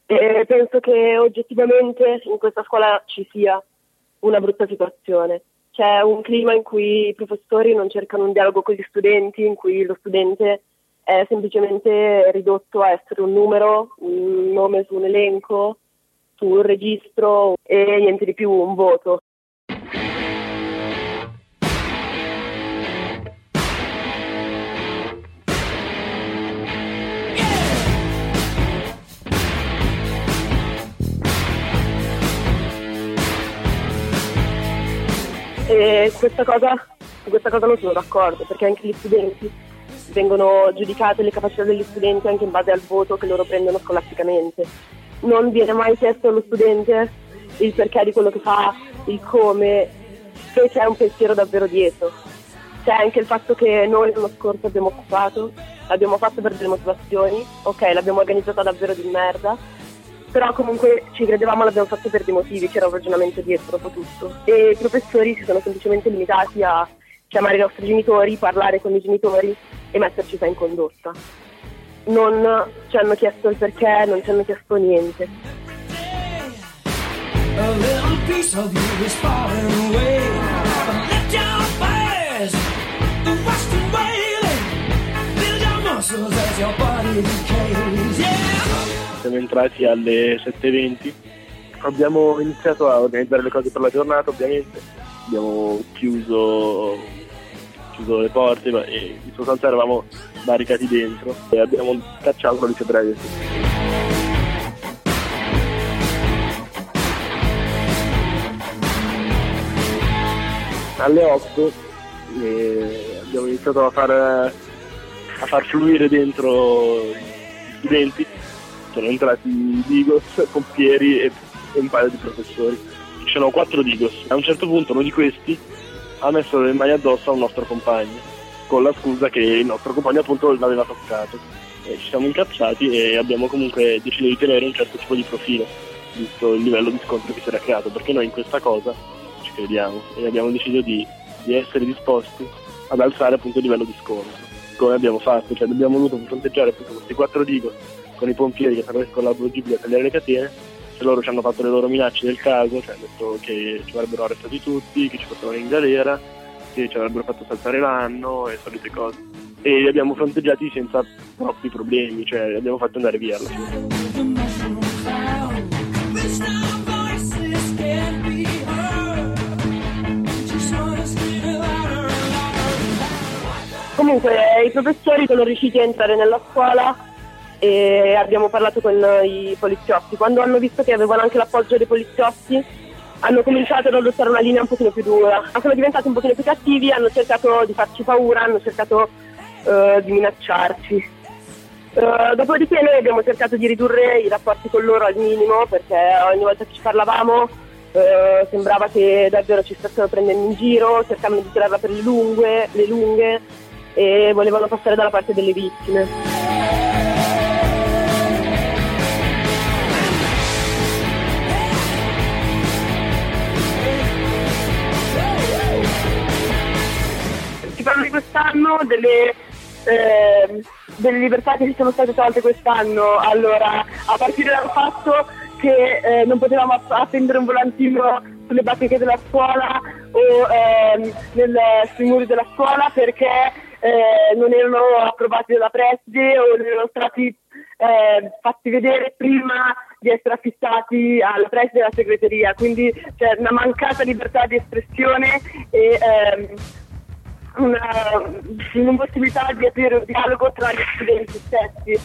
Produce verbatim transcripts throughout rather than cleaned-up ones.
E penso che oggettivamente in questa scuola ci sia una brutta situazione. C'è un clima in cui i professori non cercano un dialogo con gli studenti, in cui lo studente è semplicemente ridotto a essere un numero, un nome su un elenco, su un registro e niente di più, un voto. E questa cosa, su questa cosa non sono d'accordo, perché anche gli studenti vengono giudicate, le capacità degli studenti anche in base al voto che loro prendono scolasticamente. Non viene mai chiesto allo studente il perché di quello che fa, il come, se c'è un pensiero davvero dietro. C'è anche il fatto che noi l'anno scorso abbiamo occupato, l'abbiamo fatto per delle motivazioni, ok, l'abbiamo organizzata davvero di merda, però comunque ci credevamo, l'abbiamo fatto per dei motivi, c'era un ragionamento dietro dopo tutto. E i professori si sono semplicemente limitati a chiamare i nostri genitori, parlare con i genitori e metterci in condotta. Non ci hanno chiesto il perché, non ci hanno chiesto niente. A little piece of you is falling away. Let your fires, the western wailing, build your muscles as your body decays, yeah. Siamo entrati alle sette e venti, abbiamo iniziato a organizzare le cose per la giornata, ovviamente abbiamo chiuso, chiuso le porte e in sostanza eravamo barricati dentro e abbiamo cacciato la febbraio. Alle otto eh, abbiamo iniziato a far, a far fluire dentro gli studenti. Sono entrati Digos, pompieri e, e un paio di professori. Ci sono quattro Digos. A un certo punto uno di questi ha messo le mani addosso a un nostro compagno, con la scusa che il nostro compagno appunto l'aveva toccato. E ci siamo incazzati e abbiamo comunque deciso di tenere un certo tipo di profilo, visto il livello di scontro che si era creato, perché noi in questa cosa ci crediamo e abbiamo deciso di, di essere disposti ad alzare appunto il livello di scontro. Come abbiamo fatto, cioè abbiamo voluto fronteggiare appunto questi quattro Digos con i pompieri che sarebbero con l'avvolgibile a tagliare le catene, e loro ci hanno fatto le loro minacce del caso, cioè hanno detto che ci avrebbero arrestati tutti, che ci portavano in galera, che ci avrebbero fatto saltare l'anno e solite cose. E li abbiamo fronteggiati senza troppi problemi, cioè li abbiamo fatto andare via alla fine. Comunque i professori sono riusciti a entrare nella scuola e abbiamo parlato con i poliziotti. Quando hanno visto che avevano anche l'appoggio dei poliziotti, hanno cominciato ad adottare una linea un pochino più dura. Sono diventati un pochino più cattivi, hanno cercato di farci paura, hanno cercato uh, di minacciarci. Uh, dopodiché noi abbiamo cercato di ridurre i rapporti con loro al minimo, perché ogni volta che ci parlavamo uh, sembrava che davvero ci stessero prendendo in giro, cercavano di tirarla per le lunghe, le lunghe e volevano passare dalla parte delle vittime. Si parla di quest'anno, delle, eh, delle libertà che ci sono state tolte quest'anno. Allora, a partire dal fatto che eh, non potevamo appendere un volantino sulle bacheche della scuola o eh, nel, sui muri della scuola perché eh, non erano approvati dalla preside o non erano stati eh, fatti vedere prima di essere affissati alla preside e alla segreteria. Quindi c'è una mancata libertà di espressione e ehm, una impossibilità di aprire un dialogo tra gli studenti stessi.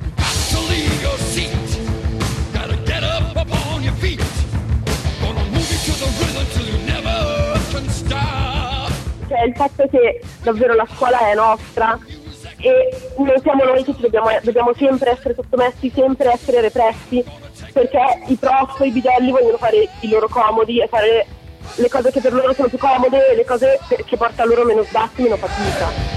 Cioè il fatto che davvero la scuola è nostra e non siamo noi che ci dobbiamo, dobbiamo sempre essere sottomessi, sempre essere repressi, perché i prof, i bidelli vogliono fare i loro comodi e fare le cose che per loro sono più comode e le cose che portano loro meno sbatti, meno fatica.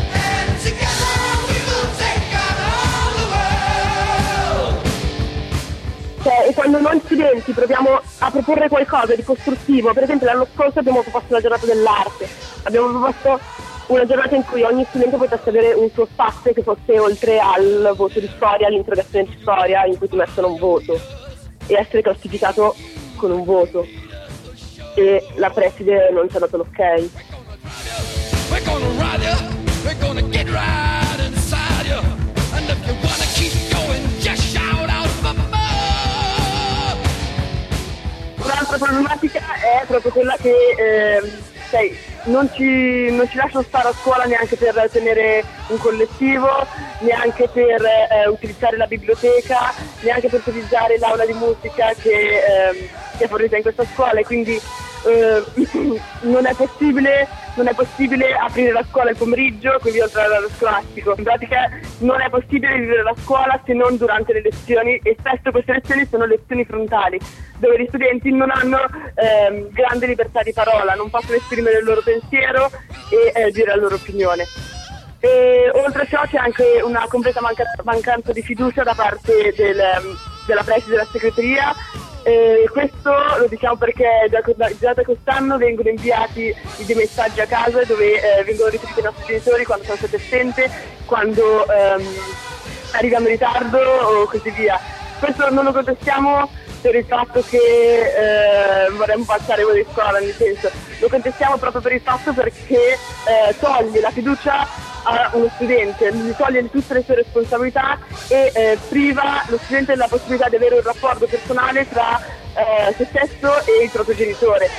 Cioè, e quando noi studenti proviamo a proporre qualcosa di costruttivo, per esempio l'anno scorso abbiamo proposto la giornata dell'arte, abbiamo proposto una giornata in cui ogni studente potesse avere un suo spazio che fosse oltre al voto di storia, all'interrogazione di storia in cui ti mettono un voto. e essere classificato con un voto, e la preside non ci ha dato l'ok. We're gonna ride you, we're gonna get right inside you, and if you wanna keep going, just shout out for more. Un'altra problematica è proprio quella che eh, sai, non ci, non ci lasciano stare a scuola neanche per tenere un collettivo, neanche per eh, utilizzare la biblioteca, neanche per utilizzare l'aula di musica che, eh, che è fornita in questa scuola, e quindi eh, non è possibile non è possibile aprire la scuola il pomeriggio, quindi oltre all'orario scolastico. In pratica non è possibile vivere la scuola se non durante le lezioni, e spesso queste lezioni sono lezioni frontali, dove gli studenti non hanno ehm, grande libertà di parola, non possono esprimere il loro pensiero e eh, dire la loro opinione. E oltre a ciò c'è anche una completa manca- mancanza di fiducia da parte del, della preside della segreteria. Eh, questo lo diciamo perché già, già da quest'anno vengono inviati dei messaggi a casa dove eh, vengono riferiti ai nostri genitori quando sono stati assente, quando ehm, arriviamo in ritardo o così via. Questo non lo contestiamo per il fatto che eh, vorremmo passare ore di scuola, nel senso, lo contestiamo proprio per il fatto perché eh, toglie la fiducia a uno studente, gli toglie tutte le sue responsabilità e eh, priva lo studente della possibilità di avere un rapporto personale tra eh, se stesso e il proprio genitore.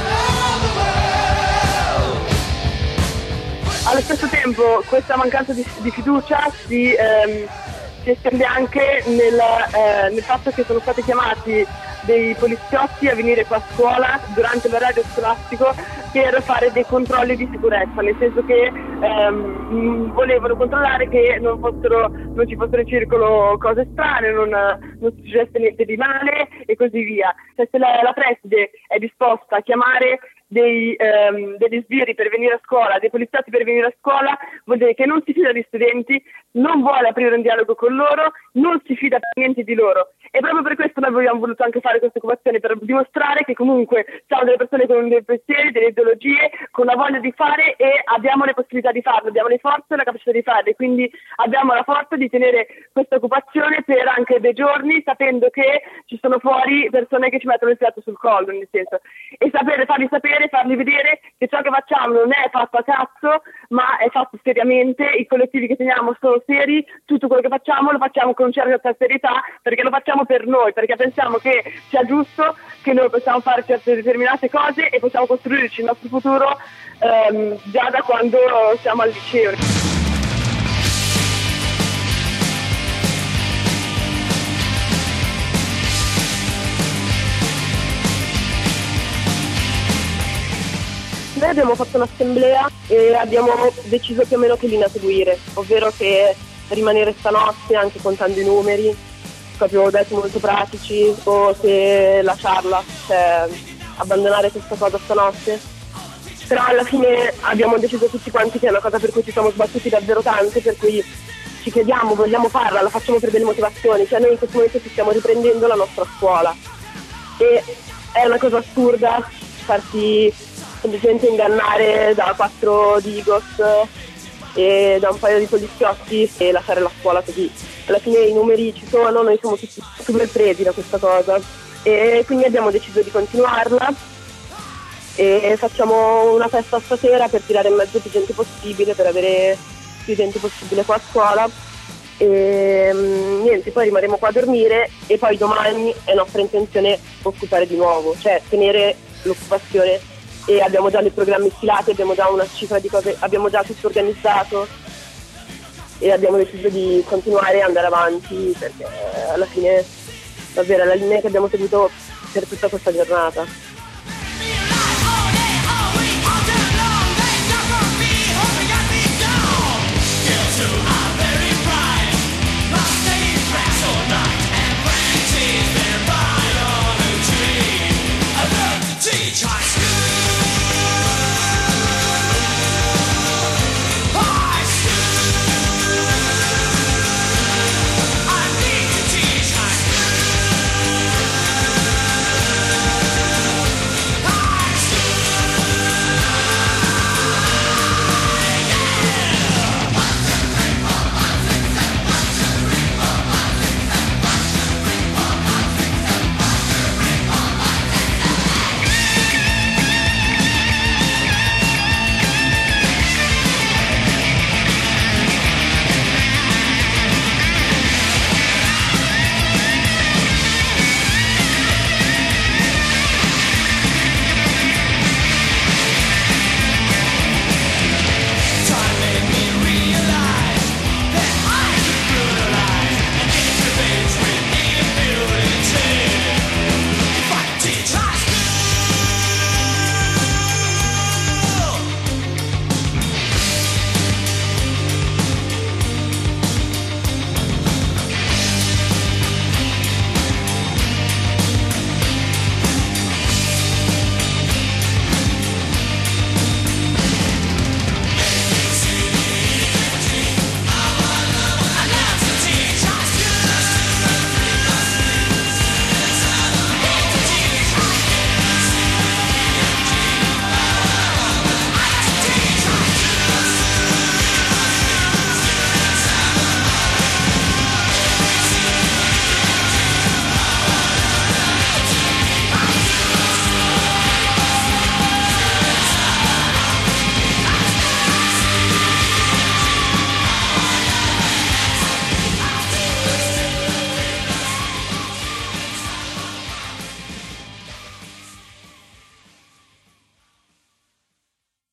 Allo stesso tempo questa mancanza di, di fiducia si, ehm, si estende anche nel, eh, nel fatto che sono stati chiamati dei poliziotti a venire qua a scuola durante l'orario scolastico per fare dei controlli di sicurezza, nel senso che ehm, volevano controllare che non, fossero, non ci fossero in circolo cose strane, non, non succedesse niente di male e così via. Cioè, se la, la preside è disposta a chiamare dei, ehm, degli sbirri per venire a scuola, dei poliziotti per venire a scuola, vuol dire che non si fida degli studenti, non vuole aprire un dialogo con loro, non si fida per niente di loro. E proprio per questo noi abbiamo voluto anche fare questa occupazione, per dimostrare che comunque siamo delle persone con dei pensieri, delle ideologie, con la voglia di fare, e abbiamo le possibilità di farlo, abbiamo le forze e la capacità di farle, quindi abbiamo la forza di tenere questa occupazione per anche dei giorni, sapendo che ci sono fuori persone che ci mettono il fiato sul collo, nel senso, e sapere, farli sapere, farli vedere che ciò che facciamo non è fatto a cazzo, ma è fatto seriamente, i collettivi che teniamo sono seri, tutto quello che facciamo lo facciamo con certa serietà, perché lo facciamo per noi, perché pensiamo che sia giusto, che noi possiamo fare certe determinate cose e possiamo costruirci il nostro futuro ehm, già da quando siamo al liceo. Noi abbiamo fatto un'assemblea e abbiamo deciso più o meno che linea seguire, ovvero che rimanere stanotte anche contando i numeri, proprio dati molto pratici, o se lasciarla, cioè abbandonare questa cosa stanotte. Però alla fine abbiamo deciso tutti quanti che è una cosa per cui ci siamo sbattuti davvero tanto, per cui ci chiediamo, vogliamo farla, la facciamo per delle motivazioni, cioè noi in questo momento ci stiamo riprendendo la nostra scuola e è una cosa assurda farsi semplicemente ingannare da quattro digos e da un paio di poliziotti e lasciare la scuola così. Alla fine i numeri ci sono, noi siamo tutti super presi da questa cosa e quindi abbiamo deciso di continuarla e facciamo una festa stasera per tirare in mezzo più gente possibile, per avere più gente possibile qua a scuola e niente, poi rimarremo qua a dormire e poi domani è nostra intenzione occupare di nuovo, cioè tenere l'occupazione, e abbiamo già dei programmi stilati, abbiamo già una cifra di cose, abbiamo già tutto organizzato e abbiamo deciso di continuare e andare avanti, perché alla fine davvero è la linea che abbiamo seguito per tutta questa giornata.